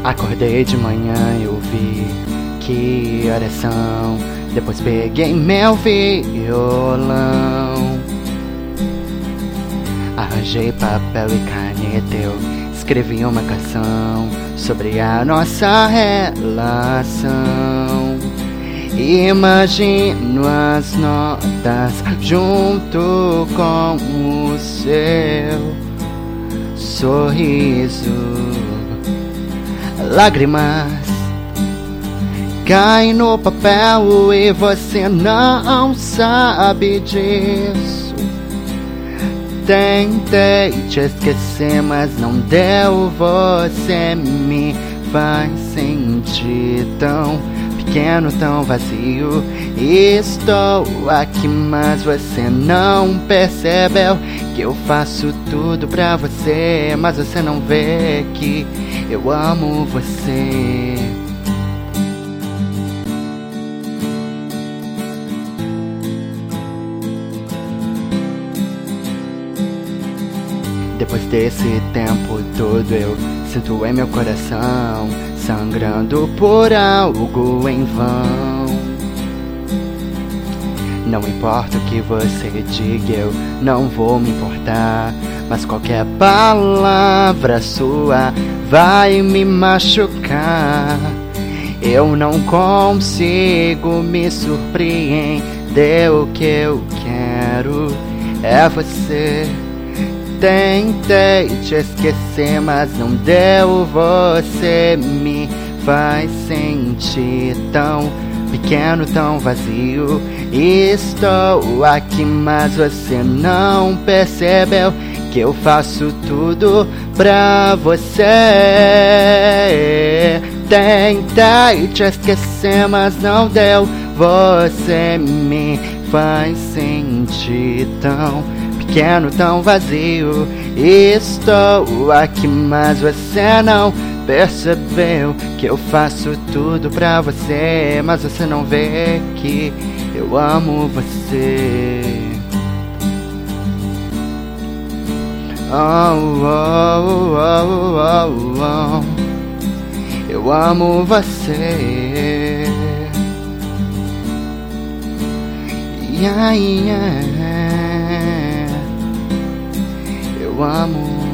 Acordei de manhã e eu vi que horas são. Depois peguei meu violão, arranjei papel e caneta, eu escrevi uma canção sobre a nossa relação. Imagino as notas junto com o seu sorriso. Lágrimas caem no papel e você não sabe disso. Tentei te esquecer, mas não deu. Você me faz sentir tão pequeno, tão vazio. Estou aqui, mas você não percebeu que eu faço tudo pra você, mas você não vê que eu amo você. Depois desse tempo todo eu sinto em meu coração sangrando por algo em vão. Não importa o que você diga, eu não vou me importar, mas qualquer palavra sua vai me machucar. Eu não consigo me surpreender, o que eu quero é você. Tentei te esquecer, mas não deu. Você me faz sentir tão pequeno, tão vazio. Estou aqui, mas você não percebeu que eu faço tudo pra você. Tentei te esquecer, mas não deu. Você me faz sentir tão pequeno, tão vazio. Estou aqui, mas você não percebeu que eu faço tudo pra você, mas você não vê que eu amo você. Oh, oh, oh, oh, oh. Eu amo você. Yeah, yeah. Eu amo